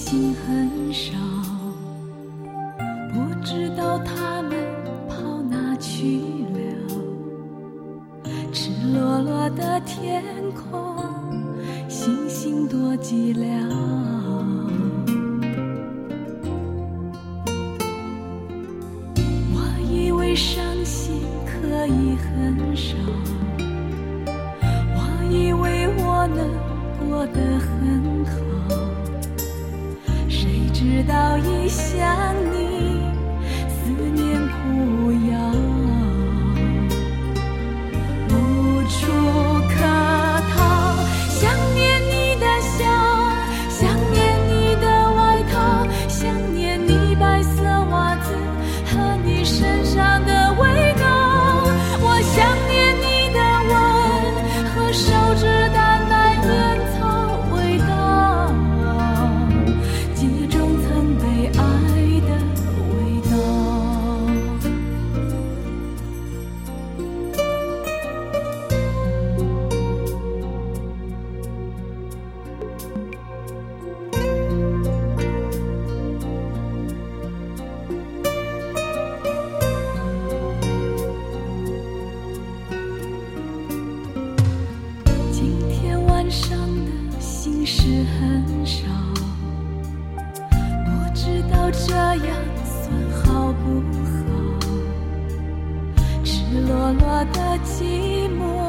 心很少，不知道他们跑哪去了。赤裸裸的天空，星星多寂寥。我以为伤心可以很少，我以为我能过得很好，谁知道一想你，思念苦药，无处可逃。想念你的笑，想念你的外套，想念你白色袜子和你身上的味道。我想念你的吻和烧制淡淡烟草味道，记忆中曾被爱的味道。今天晚上的心事很少，不知道这样算好不好。赤裸裸的寂寞